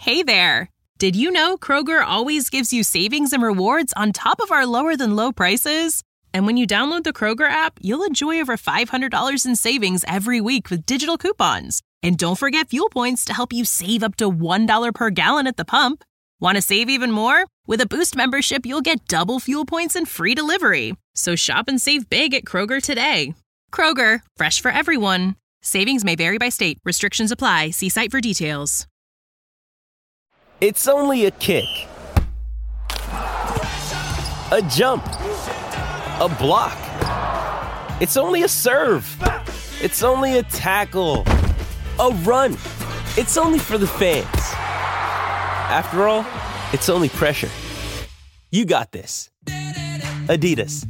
Hey there! Did you know Kroger always gives you savings and rewards on top of our lower-than-low prices? And when you download the Kroger app, you'll enjoy over $500 in savings every week with digital coupons. And don't forget fuel points to help you save up to $1 per gallon at the pump. Want to save even more? With a Boost membership, you'll get double fuel points and free delivery. So shop and save big at Kroger today. Kroger, fresh for everyone. Savings may vary by state. Restrictions apply. See site for details. It's only a kick, a jump, a block. It's only a serve. It's only a tackle, a run. It's only for the fans. After all, it's only pressure. You got this. Adidas.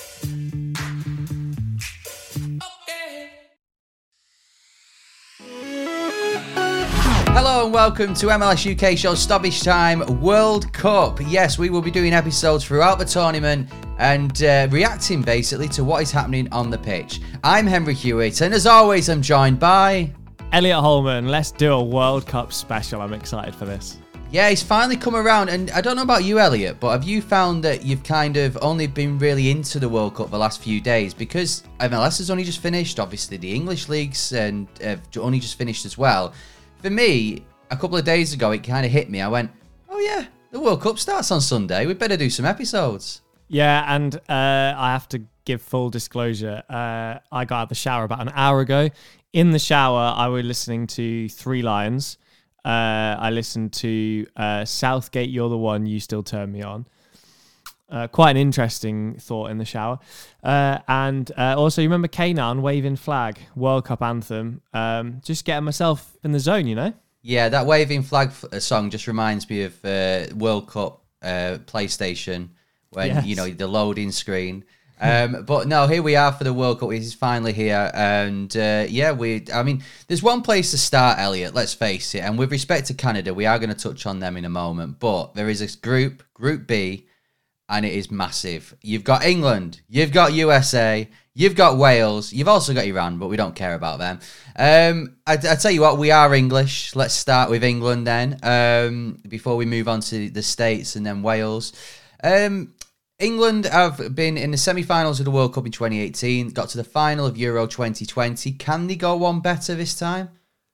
Hello and welcome to MLS UK show Stoppage Time World Cup. Yes, we will be doing episodes throughout the tournament and reacting basically to what is happening on the pitch. I'm Henry Hewitt, and as always, I'm joined by Elliot Holman. Let's do a World Cup special. I'm excited for this. Yeah, he's finally come around, and I don't know about you, Elliot, but have you found that you've kind of only been really into the World Cup the last few days? Because MLS has only just finished, obviously the English leagues and have only just finished as well. For me, a couple of days ago, it kind of hit me. I went, oh yeah, the World Cup starts on Sunday. We'd better do some episodes. Yeah, and I have to give full disclosure. I got out of the shower about an hour ago. In the shower, I was listening to Three Lions. I listened to Southgate, You're the One, You Still Turn Me On. Quite an interesting thought in the shower. And also, you remember Kanan, Waving Flag, World Cup anthem. Just getting myself in the zone, you know? Yeah, that Waving Flag song just reminds me of World Cup PlayStation when, Yes. you know, the loading screen. But no, here we are for the World Cup. He's finally here. And I mean, there's one place to start, Elliot, let's face it. And with respect to Canada, we are going to touch on them in a moment. But there is this Group B, and it is massive. You've got England, you've got USA, you've got Wales, you've also got Iran, but we don't care about them. I tell you what, we are English. Let's start with England then, before we move on to the States and then Wales. England have been in the semi-finals of the World Cup in 2018, got to the final of Euro 2020. Can they go one better this time?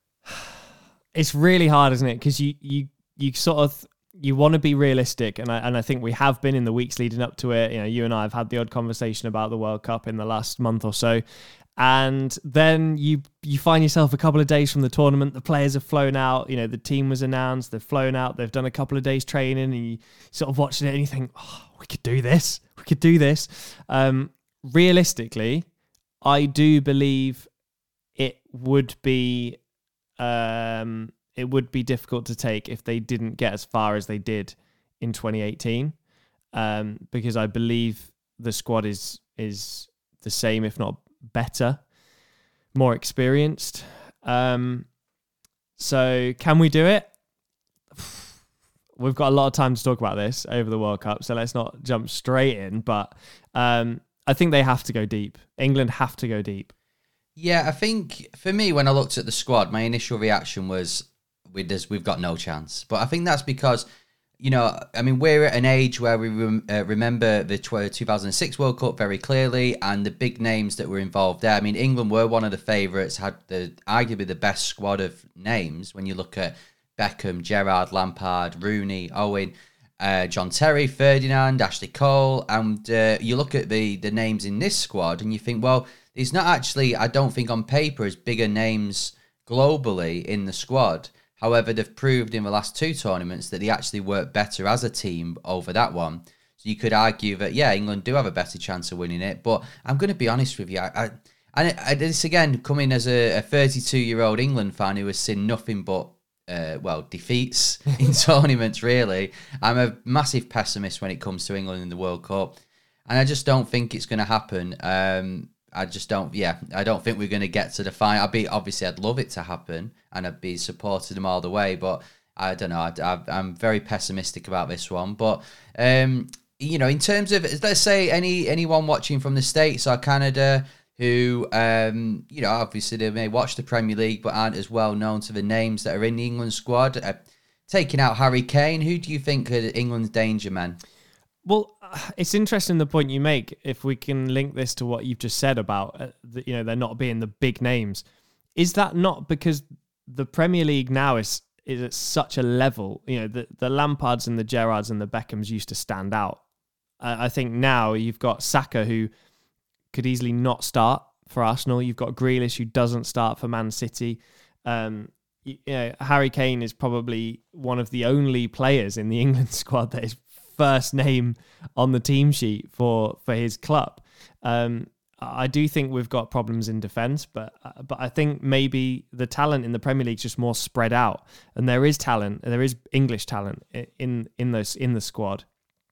It's really hard, isn't it? Because you sort of... You want to be realistic, and I think we have been in the weeks leading up to it. You know, you and I have had the odd conversation about the World Cup in the last month or so, and then you find yourself a couple of days from the tournament. The players have flown out. You know, the team was announced. They've flown out. They've done a couple of days training, and you sort of watching it, and you think, "Oh, we could do this. We could do this." Realistically, I do believe it would be. It would be difficult to take if they didn't get as far as they did in 2018, because I believe the squad is the same, if not better, more experienced. So can we do it? We've got a lot of time to talk about this over the World Cup, so let's not jump straight in. But I think they have to go deep. England have to go deep. Yeah, I think for me, when I looked at the squad, my initial reaction was, we've got no chance. But I think that's because, you know, I mean, we're at an age where we remember the 2006 World Cup very clearly, and the big names that were involved there. I mean, England were one of the favourites, had arguably the best squad of names when you look at Beckham, Gerrard, Lampard, Rooney, Owen, John Terry, Ferdinand, Ashley Cole, and you look at the names in this squad and you think, well, there's not actually, I don't think on paper, as bigger names globally in the squad. However, they've proved in the last two tournaments that they actually work better as a team over that one. So you could argue that, yeah, England do have a better chance of winning it. But I'm going to be honest with you. I this, again, coming as a 32-year-old England fan who has seen nothing but, defeats in tournaments, really. I'm a massive pessimist when it comes to England in the World Cup. And I just don't think it's going to happen. I don't think we're going to get to the final. I'd love it to happen, and I'd be supporting them all the way, but I don't know. I'm very pessimistic about this one. But, you know, in terms of, let's say anyone watching from the States or Canada who, you know, obviously they may watch the Premier League but aren't as well known to the names that are in the England squad. taking out Harry Kane. Who do you think are England's danger men? Well, it's interesting the point you make. If we can link this to what you've just said about there not being the big names, is that not because the Premier League now is at such a level? The Lampards and the Gerrards and the Beckhams used to stand out. I think now you've got Saka, who could easily not start for Arsenal. You've got Grealish, who doesn't start for Man City. Harry Kane is probably one of the only players in the England squad that is first name on the team sheet for his club. I do think we've got problems in defence, but I think maybe the talent in the Premier League is just more spread out, and there is talent. There is English talent in the squad.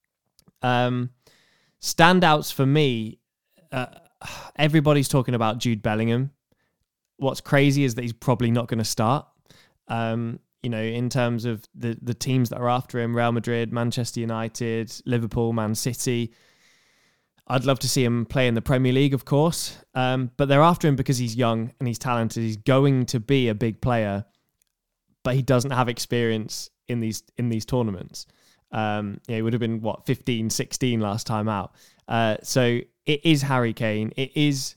Standouts for me, everybody's talking about Jude Bellingham. What's crazy is that he's probably not going to start. In terms of the teams that are after him, Real Madrid, Manchester United, Liverpool, Man City. I'd love to see him play in the Premier League, of course. But they're after him because he's young and he's talented. He's going to be a big player, but he doesn't have experience in these tournaments. He would have been, 15, 16 last time out. So it is Harry Kane. It is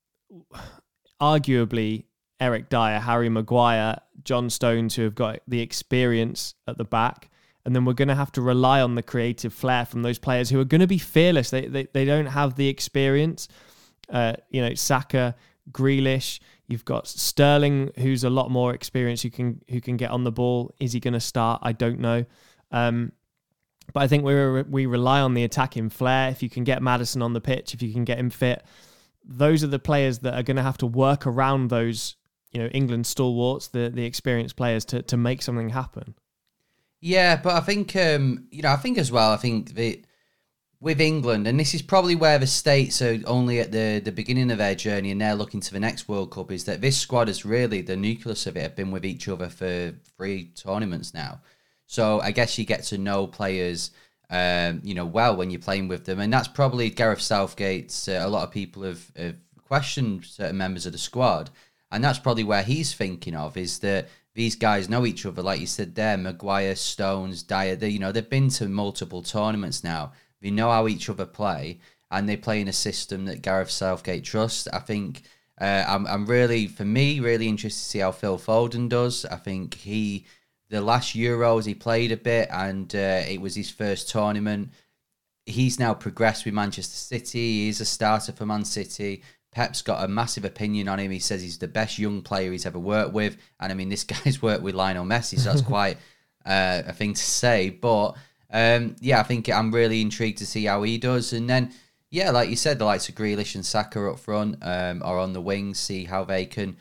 arguably Eric Dyer, Harry Maguire, John Stones, who have got the experience at the back. And then we're going to have to rely on the creative flair from those players who are going to be fearless. They don't have the experience. Saka, Grealish. You've got Sterling, who's a lot more experienced, who can get on the ball. Is he going to start? I don't know. But I think we rely on the attacking flair. If you can get Maddison on the pitch, if you can get him fit, those are the players that are going to have to work around those, England stalwarts, the experienced players to make something happen. Yeah, but I think, I think as well, that with England, and this is probably where the States are only at the beginning of their journey and they're looking to the next World Cup, is that this squad is really, the nucleus of it, have been with each other for 3 tournaments now. So I guess you get to know players, well when you're playing with them. And that's probably Gareth Southgate's, a lot of people have questioned certain members of the squad. And that's probably where he's thinking of, is that these guys know each other, like you said there, Maguire, Stones, Dyer. They've been to multiple tournaments now. They know how each other play, and they play in a system that Gareth Southgate trusts. I think I'm really interested to see how Phil Foden does. I think the last Euros he played a bit, and it was his first tournament. He's now progressed with Manchester City. He's a starter for Man City. Pep's got a massive opinion on him. He says he's the best young player he's ever worked with. And I mean, this guy's worked with Lionel Messi, so that's quite a thing to say. But I think I'm really intrigued to see how he does. And then, like you said, the likes of Grealish and Saka up front or on the wings, see how they can,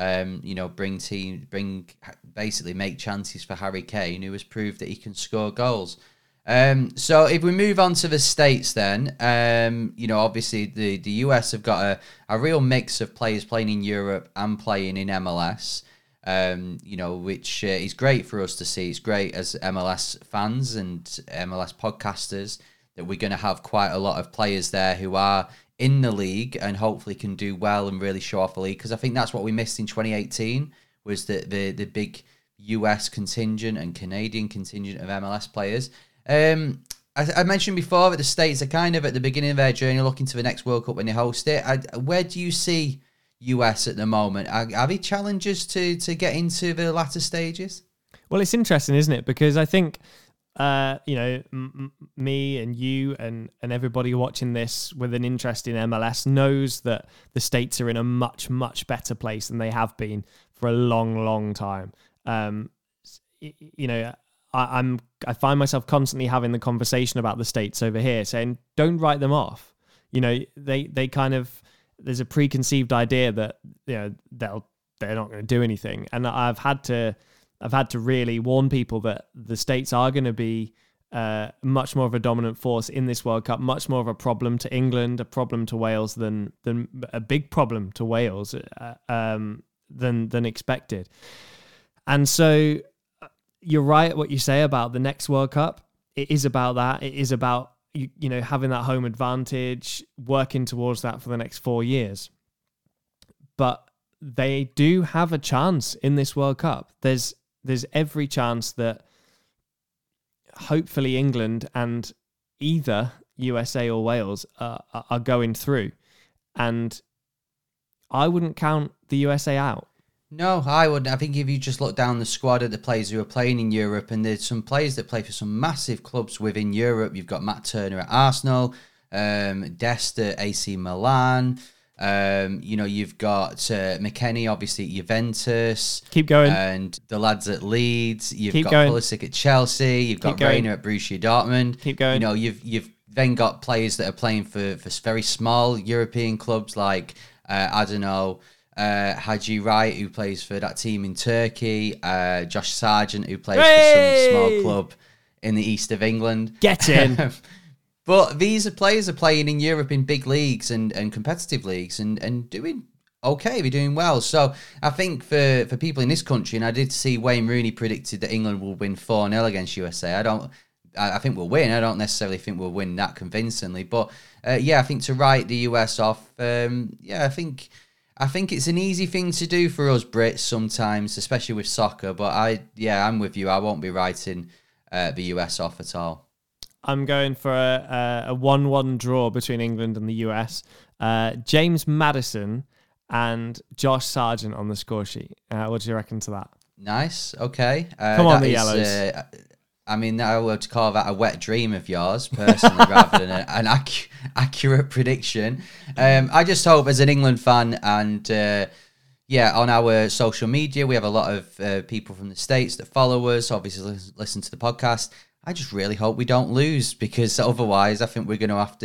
basically make chances for Harry Kane, who has proved that he can score goals. So if we move on to the States then, obviously the US have got a real mix of players playing in Europe and playing in MLS, which is great for us to see. It's great as MLS fans and MLS podcasters that we're going to have quite a lot of players there who are in the league and hopefully can do well and really show off the league, because I think that's what we missed in 2018 was the big US contingent and Canadian contingent of MLS players. I mentioned before that the States are kind of at the beginning of their journey looking to the next World Cup when they host it. Where do you see US at the moment? Are they challengers to get into the latter stages? Well, it's interesting, isn't it? Because I think, me and you and everybody watching this with an interest in MLS knows that the States are in a much, much better place than they have been for a long, long time. I find myself constantly having the conversation about the States over here, saying, don't write them off. They kind of, there's a preconceived idea that, they're not going to do anything. And I've had to really warn people that the States are going to be much more of a dominant force in this World Cup, much more of a problem to England, a problem to Wales than a big problem to Wales than expected. And so you're right what you say about the next World Cup. It is about that. It is about having that home advantage, working towards that for the next 4 years. But they do have a chance in this World Cup. There's every chance that hopefully England and either USA or Wales are going through. And I wouldn't count the USA out. No, I wouldn't. I think if you just look down the squad of the players who are playing in Europe, and there's some players that play for some massive clubs within Europe. You've got Matt Turner at Arsenal, Dest at AC Milan. You've got McKennie, obviously, at Juventus. Keep going. And the lads at Leeds. You've Keep got going. Pulisic at Chelsea. You've got Reina at Borussia Dortmund. Keep going. You've then got players that are playing for very small European clubs like, Haji Wright, who plays for that team in Turkey. Josh Sargent, who plays for some small club in the east of England. Get in. But these players are playing in Europe in big leagues and competitive leagues and doing okay. They're doing well. So I think for people in this country, and I did see Wayne Rooney predicted that England will win 4-0 against USA. I think we'll win. I don't necessarily think we'll win that convincingly. But I think to write the US off, I think it's an easy thing to do for us Brits sometimes, especially with soccer. But I'm with you. I won't be writing the US off at all. I'm going for a 1-1 draw between England and the US. James Maddison and Josh Sargent on the score sheet. What do you reckon to that? Nice. Okay. Come on, the Yellows. I would call that a wet dream of yours, personally, rather than an accurate prediction. I just hope, as an England fan, and on our social media, we have a lot of people from the States that follow us, obviously listen to the podcast. I just really hope we don't lose, because otherwise I think we're going to have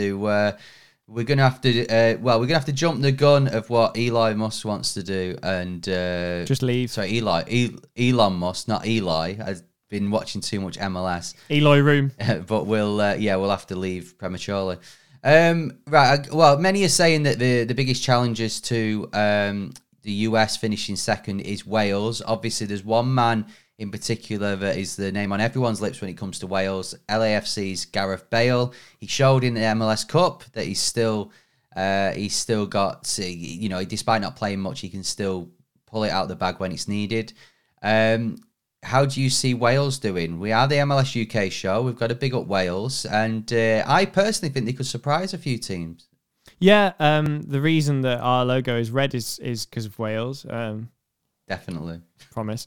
to jump the gun of what Elon Musk wants to do and just leave. Sorry, Elon Musk, not Eli. I've been watching too much MLS. Eloy Room. But we'll have to leave prematurely. Many are saying that the biggest challenges to the US finishing second is Wales. Obviously, there's one man in particular that is the name on everyone's lips when it comes to Wales. LAFC's Gareth Bale. He showed in the MLS Cup that he's still got, despite not playing much, he can still pull it out the bag when it's needed. How do you see Wales doing? We are the MLS UK show. We've got to big up Wales, and I personally think they could surprise a few teams. Yeah, the reason that our logo is red is because of Wales. Definitely. Promise.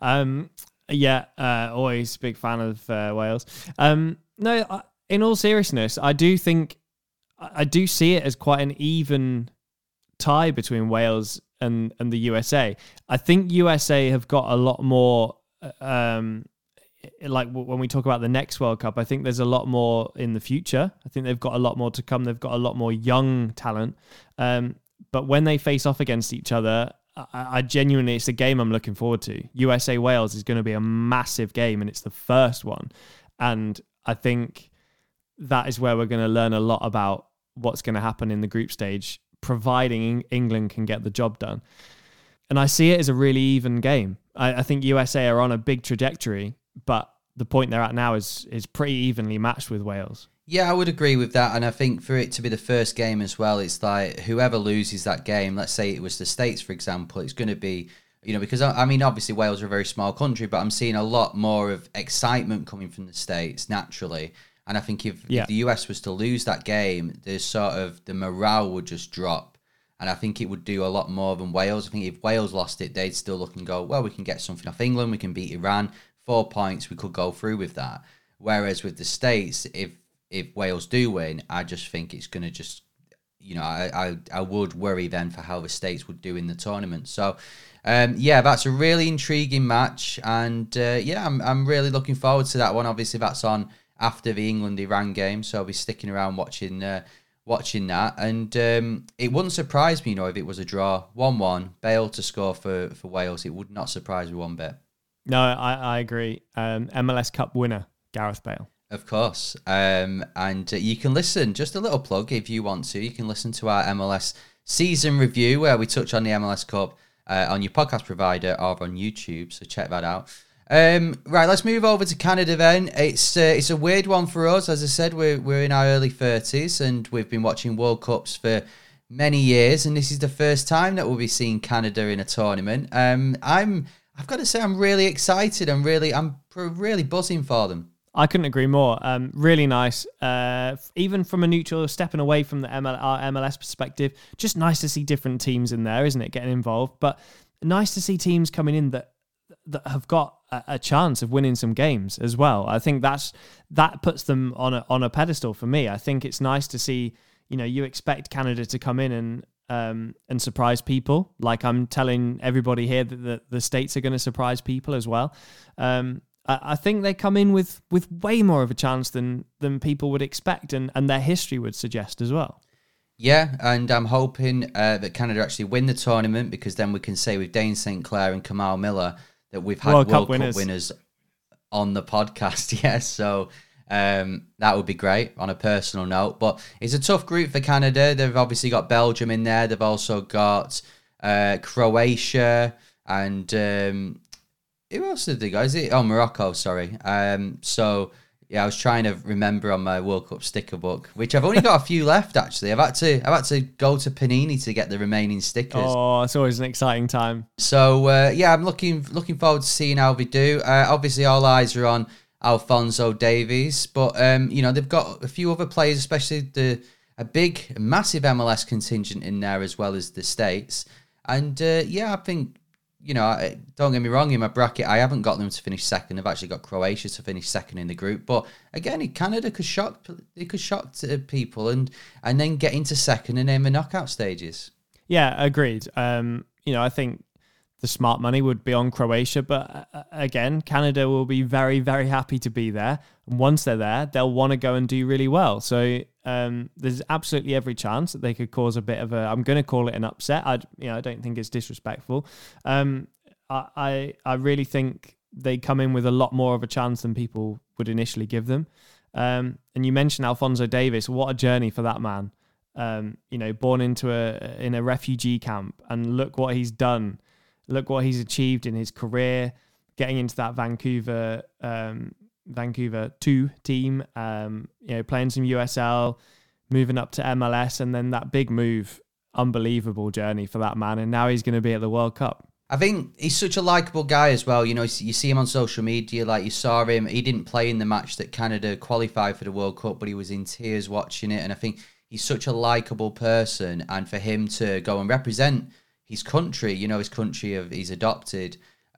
Always big fan of Wales. In all seriousness, I do see it as quite an even tie between Wales and the USA. I think USA have got a lot more, like when we talk about the next World Cup, I think there's a lot more in the future. I think they've got a lot more to come. They've got a lot more young talent. But when they face off against each other, I genuinely, it's a game I'm looking forward to. USA-Wales is going to be a massive game, and it's the first one. And I think that is where we're going to learn a lot about what's going to happen in the group stage, providing England can get the job done. And I see it as a really even game. I think USA are on a big trajectory, but the point they're at now is pretty evenly matched with Wales. Yeah, I would agree with that. And I think for it to be the first game as well, it's like whoever loses that game, let's say it was the States, for example, it's going to be, because obviously Wales are a very small country, but I'm seeing a lot more of excitement coming from the States naturally. And I think if the US was to lose that game, the morale would just drop. And I think it would do a lot more than Wales. I think if Wales lost it, they'd still look and go, well, we can get something off England. We can beat Iran. 4 points, we could go through with that. Whereas with the States, if Wales do win, I just think it's going to just, I would worry then for how the States would do in the tournament. So, that's a really intriguing match. And, I'm really looking forward to that one. Obviously, that's on after the England-Iran game. So I'll be sticking around watching that. And it wouldn't surprise me, if it was a draw. 1-1, Bale to score for Wales. It would not surprise me one bit. No, I agree. MLS Cup winner, Gareth Bale. Of course. And you can listen, just a little plug if you want to, you can listen to our MLS season review where we touch on the MLS Cup on your podcast provider or on YouTube. So check that out. Right, let's move over to Canada then. It's a weird one for us. As I said, we're in our early 30s and we've been watching World Cups for many years. And this is the first time that we'll be seeing Canada in a tournament. I've got to say, I'm really excited. I'm really buzzing for them. I couldn't agree more. Really nice. Even from a neutral, stepping away from the our MLS perspective, just nice to see different teams in there, isn't it, getting involved? But nice to see teams coming in that have got a chance of winning some games as well. I think that puts them on a pedestal for me. I think it's nice to see, you expect Canada to come in and surprise people. Like I'm telling everybody here that the States are going to surprise people as well. I think they come in with way more of a chance than people would expect, and their history would suggest as well. Yeah, and I'm hoping that Canada actually win the tournament, because then we can say with Dane St. Clair and Kamal Miller that we've had World Cup winners on the podcast. Yes, so that would be great on a personal note. But it's a tough group for Canada. They've obviously got Belgium in there. They've also got Croatia and... who else did they go? Is it? Oh, Morocco, sorry. So, yeah, I was trying to remember on my World Cup sticker book, which I've only got a few left, actually. I've had to go to Panini to get the remaining stickers. Oh, it's always an exciting time. So, I'm looking forward to seeing how they do. Obviously, all eyes are on Alphonso Davies, but, they've got a few other players, especially a big, massive MLS contingent in there, as well as the States. And, I think... don't get me wrong, in my bracket, I haven't got them to finish second. I've actually got Croatia to finish second in the group. But again, Canada could shock people and then get into second and then the knockout stages. Yeah, agreed. I think the smart money would be on Croatia, but again, Canada will be very, very happy to be there. And once they're there, they'll want to go and do really well. So there's absolutely every chance that they could cause a bit of I'm going to call it an upset. I don't think it's disrespectful. I really think they come in with a lot more of a chance than people would initially give them. And you mentioned Alphonso Davies. What a journey for that man. Born in a refugee camp, and look what he's done. Look what he's achieved in his career, getting into that Vancouver 2 team, playing some USL, moving up to MLS, and then that big move. Unbelievable journey for that man. And now he's going to be at the World Cup. I think he's such a likeable guy as well. You see him on social media, like you saw him. He didn't play in the match that Canada qualified for the World Cup, but he was in tears watching it. And I think he's such a likeable person. And for him to go and represent his country, his country he's adopted,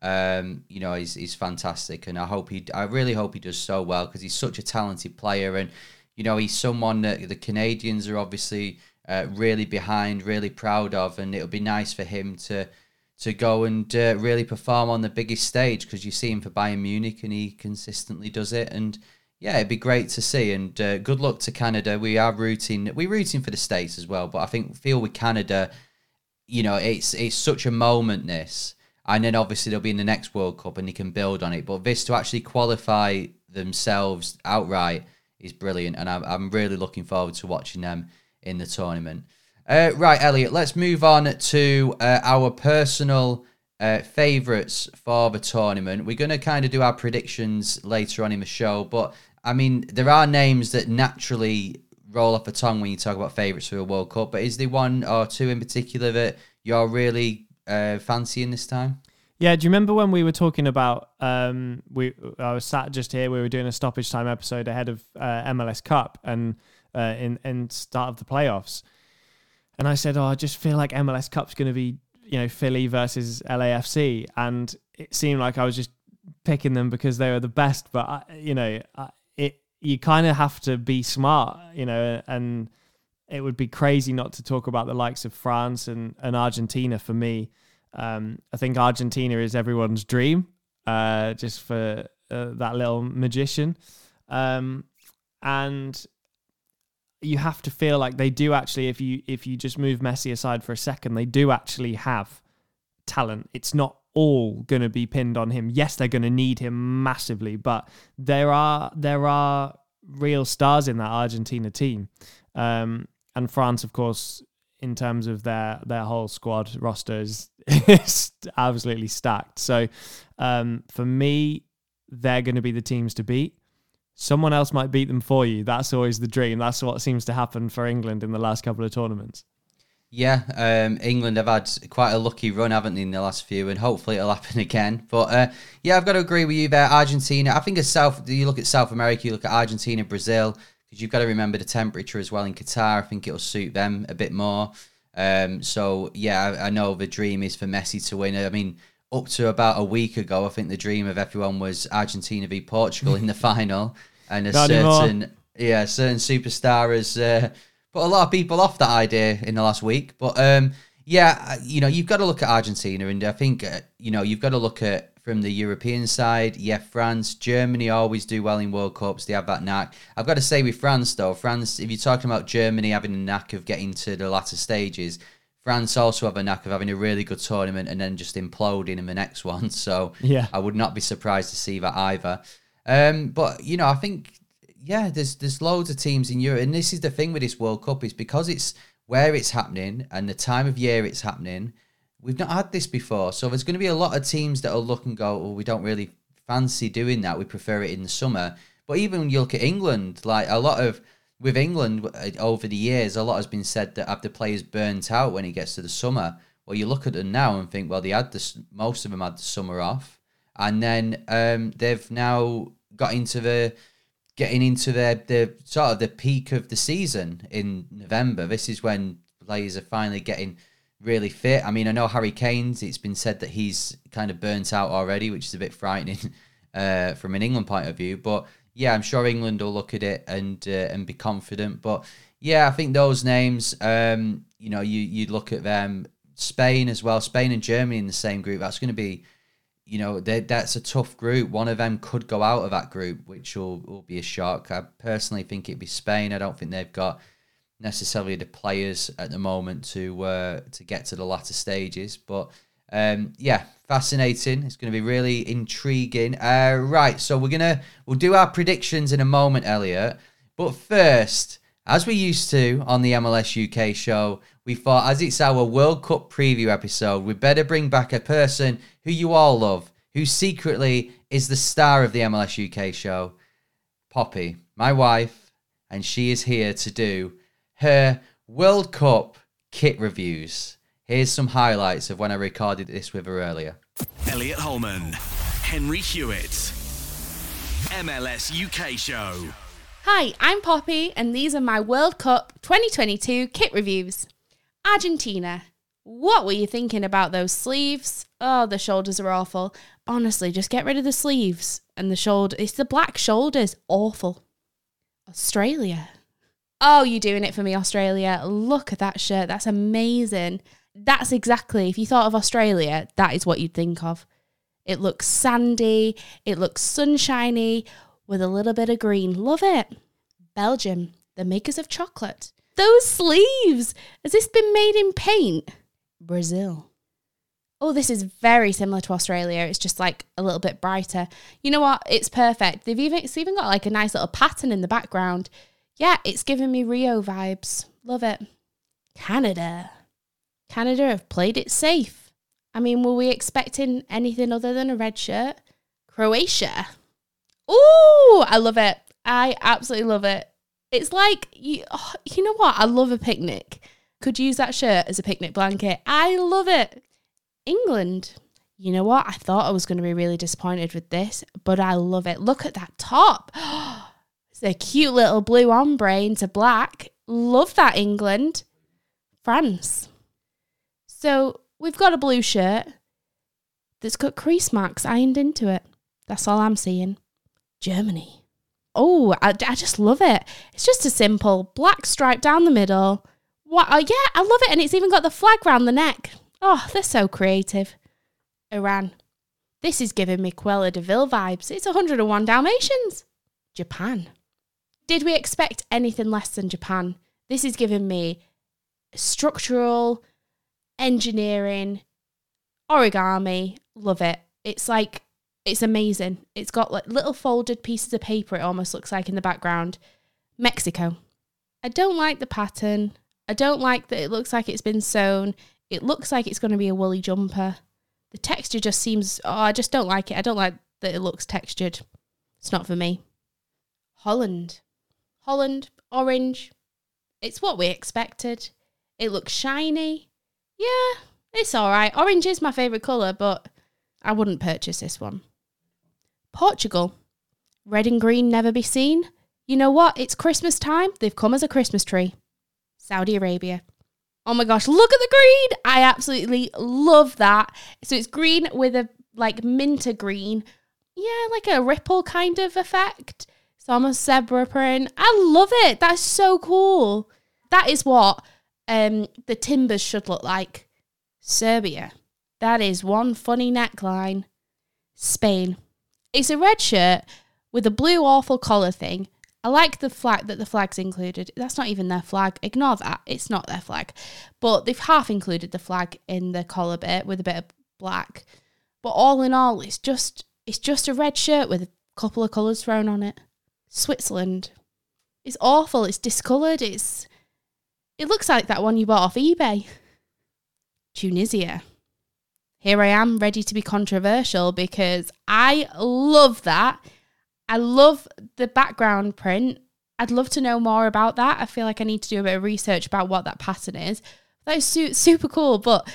he's fantastic. And I really hope he does so well, because he's such a talented player. And, he's someone that the Canadians are obviously really behind, really proud of. And it'll be nice for him to go and really perform on the biggest stage, because you see him for Bayern Munich and he consistently does it. And yeah, it'd be great to see. And good luck to Canada. We're rooting for the States as well. But I feel with Canada, it's such a moment, this. And then obviously they'll be in the next World Cup and they can build on it. But this, to actually qualify themselves outright, is brilliant. And I'm really looking forward to watching them in the tournament. Right, Elliot, let's move on to our personal favourites for the tournament. We're going to kind of do our predictions later on in the show. But, there are names that naturally roll off the tongue when you talk about favourites for a World Cup. But is there one or two in particular that you're really fancying this time? Yeah, do you remember when we were talking about, I was sat just here, we were doing a stoppage time episode ahead of MLS Cup and in start of the playoffs. And I said, I just feel like MLS Cup's going to be, Philly versus LAFC. And it seemed like I was just picking them because they were the best. But, you kind of have to be smart, and it would be crazy not to talk about the likes of France and Argentina for me. I think Argentina is everyone's dream, just for that little magician. And you have to feel like they do actually, if you just move Messi aside for a second, they do actually have talent. It's not all going to be pinned on him. Yes, they're going to need him massively, but there are real stars in that Argentina team. And France, of course, in terms of their whole squad roster is absolutely stacked. So for me, they're going to be the teams to beat. Someone else might beat them for you. That's always the dream. That's what seems to happen for England in the last couple of tournaments. Yeah, England have had quite a lucky run, haven't they, in the last few, and hopefully it'll happen again. But yeah, I've got to agree with you there. Argentina, I think you look at South America, you look at Argentina, Brazil, because you've got to remember the temperature as well in Qatar. I think it'll suit them a bit more. So yeah, I know the dream is for Messi to win. I mean, up to about a week ago, I think the dream of everyone was Argentina v Portugal in the final, and certain superstar has put a lot of people off that idea in the last week. But yeah, you've got to look at Argentina, and I think you've got to look at from the European side. Yeah, France, Germany always do well in World Cups. They have that knack. I've got to say with France though, if you're talking about Germany having a knack of getting to the latter stages, France also have a knack of having a really good tournament and then just imploding in the next one. So yeah, I would not be surprised to see that either. But I think. Yeah, there's loads of teams in Europe, and this is the thing with this World Cup, is because it's where it's happening and the time of year it's happening, we've not had this before. So there's going to be a lot of teams that will look and go, well, we don't really fancy doing that. We prefer it in the summer. But even when you look at England, like with England over the years, a lot has been said that have the players burnt out when it gets to the summer. Well, you look at them now and think, well, most of them had the summer off, and then they've now got into getting into the sort of the peak of the season in November. This is when players are finally getting really fit. I mean, I know Harry Kane's, it's been said that he's kind of burnt out already, which is a bit frightening from an England point of view. But yeah, I'm sure England will look at it and be confident. But yeah, I think those names, you look at them, Spain as well, Spain and Germany in the same group. That's going to be, that's a tough group. One of them could go out of that group, which will be a shock. I personally think it'd be Spain. I don't think they've got necessarily the players at the moment to get to the latter stages. But yeah, fascinating. It's going to be really intriguing. Right, so we'll do our predictions in a moment, Elliot. But first, as we used to on the MLS UK show, we thought, as it's our World Cup preview episode, we better bring back a person who you all love, who secretly is the star of the MLS UK show, Poppy, my wife, and she is here to do her World Cup kit reviews. Here's some highlights of when I recorded this with her earlier. Elliot Holman, Henry Hewitt, MLS UK show. Hi, I'm Poppy, and these are my World Cup 2022 kit reviews. Argentina. What were you thinking about those sleeves? Oh, the shoulders are awful. Honestly, just get rid of the sleeves and the shoulder. It's the black shoulders. Awful. Australia. Oh, you're doing it for me, Australia. Look at that shirt. That's amazing. That's exactly, if you thought of Australia, that is what you'd think of. It looks sandy. It looks sunshiny with a little bit of green. Love it. Belgium, the makers of chocolate. Those sleeves! Has this been made in paint? Brazil. Oh, this is very similar to Australia. It's just like a little bit brighter. You know what? It's perfect. It's even got like a nice little pattern in the background. Yeah, it's giving me Rio vibes. Love it. Canada. Canada have played it safe. I mean, were we expecting anything other than a red shirt? Croatia. Ooh, I love it. I absolutely love it. It's like, you know what? I love a picnic. Could use that shirt as a picnic blanket. I love it. England. You know what? I thought I was going to be really disappointed with this, but I love it. Look at that top. It's a cute little blue ombre into black. Love that, England. France. So we've got a blue shirt that's got crease marks ironed into it. That's all I'm seeing. Germany. Oh, I just love it. It's just a simple black stripe down the middle. What? Oh, yeah, I love it. And it's even got the flag round the neck. Oh, they're so creative. Iran. This is giving me Cruella de Vil vibes. It's 101 Dalmatians. Japan. Did we expect anything less than Japan? This is giving me structural, engineering, origami. Love it. It's amazing. It's got like little folded pieces of paper, it almost looks like, in the background. Mexico. I don't like the pattern. I don't like that it looks like it's been sewn. It looks like it's going to be a woolly jumper. The texture just seems... Oh, I just don't like it. I don't like that it looks textured. It's not for me. Holland. Holland, orange. It's what we expected. It looks shiny. Yeah, it's all right. Orange is my favourite colour, but I wouldn't purchase this one. Portugal. Red and green never be seen. You know what? It's Christmas time. They've come as a Christmas tree. Saudi Arabia. Oh my gosh, look at the green. I absolutely love that. So it's green with a like minter green. Yeah, like a ripple kind of effect. So almost zebra print. I love it. That's so cool. That is what the timbers should look like. Serbia. That is one funny neckline. Spain. It's a red shirt with a blue awful collar thing. I like the flag that the flag's included. That's not even their flag. Ignore that. It's not their flag. But they've half included the flag in the collar bit with a bit of black. But all in all, it's just a red shirt with a couple of colours thrown on it. Switzerland. It's awful. It's discoloured. It looks like that one you bought off eBay. Tunisia. Here I am, ready to be controversial because I love that. I love the background print. I'd love to know more about that. I feel like I need to do a bit of research about what that pattern is. That is super cool, but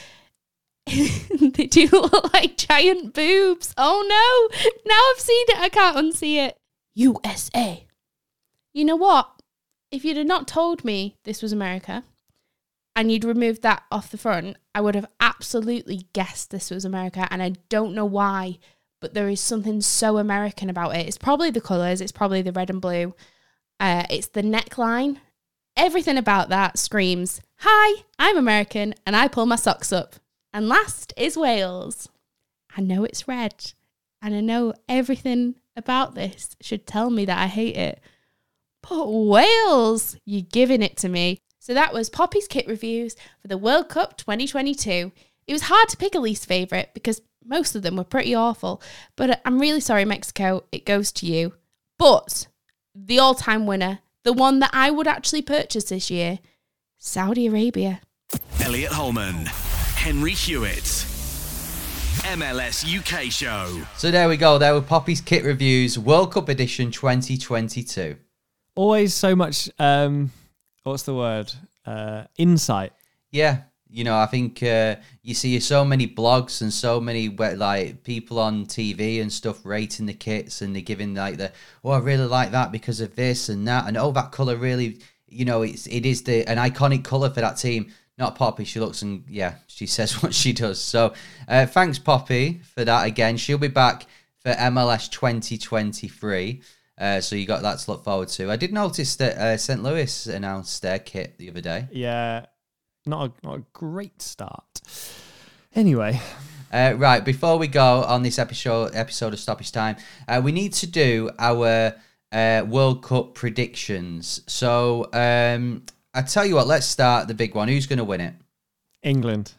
they do look like giant boobs. Oh no, now I've seen it. I can't unsee it. USA. You know what? If you'd have not told me this was America and you'd removed that off the front, I would have absolutely guessed this was America, and I don't know why. But there is something so American about it. It's probably the colours. It's probably the red and blue. It's the neckline. Everything about that screams, hi, I'm American and I pull my socks up. And last is Wales. I know it's red. And I know everything about this should tell me that I hate it. But Wales, you're giving it to me. So that was Poppy's kit reviews for the World Cup 2022. It was hard to pick a least favourite because most of them were pretty awful. But I'm really sorry, Mexico. It goes to you. But the all-time winner, the one that I would actually purchase this year, Saudi Arabia. Elliot Holman, Henry Hewitt, MLS UK show. So there we go. There were Poppy's kit reviews, World Cup edition 2022. Always so much, what's the word? Insight. Yeah. You know, I think you see so many blogs and so many like people on TV and stuff rating the kits, and they're giving like I really like that because of this and that, and that colour really, you know, it is an iconic colour for that team. Not Poppy, she looks and she says what she does. So thanks Poppy for that again. She'll be back for MLS 2023. So you got that to look forward to. I did notice that St. Louis announced their kit the other day. Yeah. Not a great start. Anyway. Right, before we go on this episode of Stoppage Time, we need to do our World Cup predictions. So I tell you what, let's start the big one. Who's going to win it? England.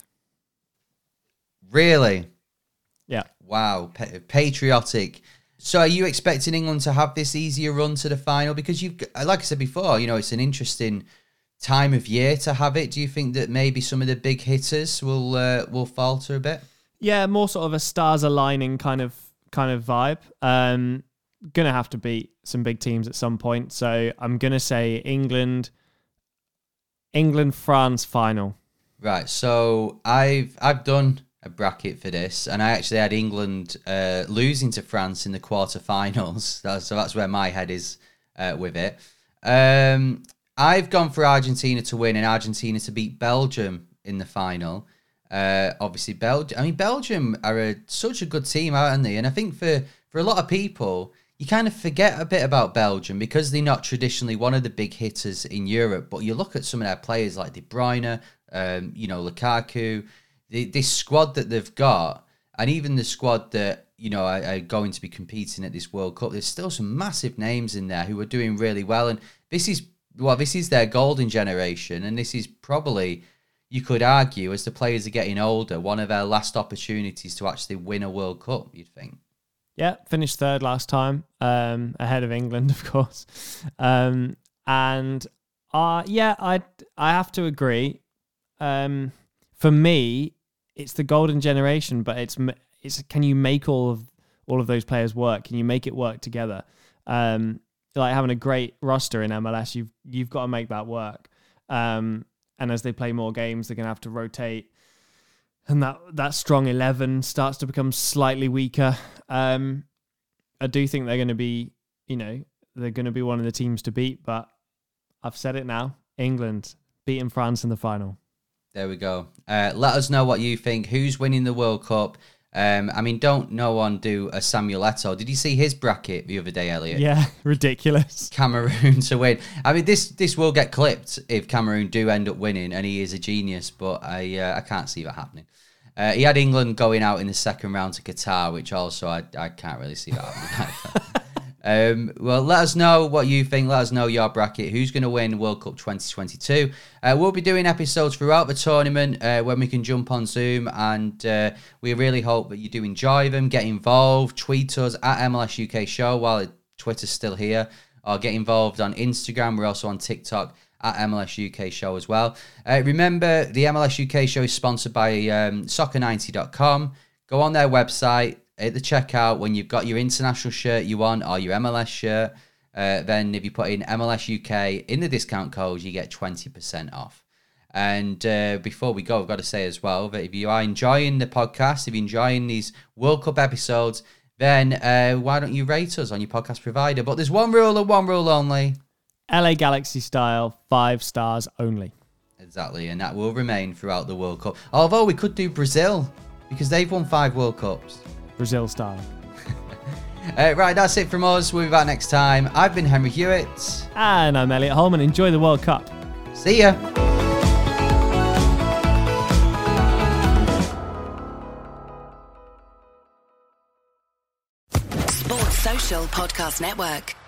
Really? Yeah. Wow, patriotic. So are you expecting England to have this easier run to the final? Because like I said before, you know, it's an interesting time of year to have it. Do you think that maybe some of the big hitters will falter a bit? Yeah, more sort of a stars aligning kind of vibe. Gonna have to beat some big teams at some point. So I'm gonna say England, France final. Right. So I've done a bracket for this, and I actually had England losing to France in the quarterfinals. So that's where my head is with it. I've gone for Argentina to win and Argentina to beat Belgium in the final. Obviously, Belgium are such a good team, aren't they? And I think for a lot of people, you kind of forget a bit about Belgium because they're not traditionally one of the big hitters in Europe. But you look at some of their players like De Bruyne, Lukaku, this squad that they've got, and even the squad that are going to be competing at this World Cup. There's still some massive names in there who are doing really well, and this is their golden generation, and this is probably, you could argue, as the players are getting older, one of their last opportunities to actually win a World Cup, you'd think. Yeah, finished third last time, ahead of England, of course. I have to agree. For me, it's the golden generation, but it's can you make all of those players work? Can you make it work together? Like having a great roster in MLS, you've got to make that work. And as they play more games, they're going to have to rotate. And that strong 11 starts to become slightly weaker. I do think they're going to be, they're going to be one of the teams to beat. But I've said it now. England beating France in the final. There we go. Let us know what you think. Who's winning the World Cup? Don't no one do a Samuel Eto'o. Did you see his bracket the other day, Elliot? Yeah, ridiculous. Cameroon to win. This will get clipped if Cameroon do end up winning, and he is a genius, but I can't see that happening. He had England going out in the second round to Qatar, which also I can't really see that happening. Well, let us know what you think. Let us know your bracket. Who's going to win World Cup 2022? We'll be doing episodes throughout the tournament when we can jump on Zoom, and we really hope that you do enjoy them. Get involved. Tweet us at MLS UK Show while Twitter's still here, or get involved on Instagram. We're also on TikTok at MLS UK Show as well. Remember, the MLS UK Show is sponsored by Soccer90.com. Go on their website. At the checkout, when you've got your international shirt you want or your MLS shirt, then if you put in MLS UK in the discount code, you get 20% off. And before we go, I've got to say as well that if you are enjoying the podcast, if you're enjoying these World Cup episodes, then why don't you rate us on your podcast provider? But there's one rule and one rule only. LA Galaxy style, 5 stars only. Exactly, and that will remain throughout the World Cup. Although we could do Brazil, because they've won 5 World Cups. Brazil style. Right, that's it from us. We'll be back next time. I've been Henry Hewitt. And I'm Elliot Holman. Enjoy the World Cup. See ya. Sports Social Podcast Network.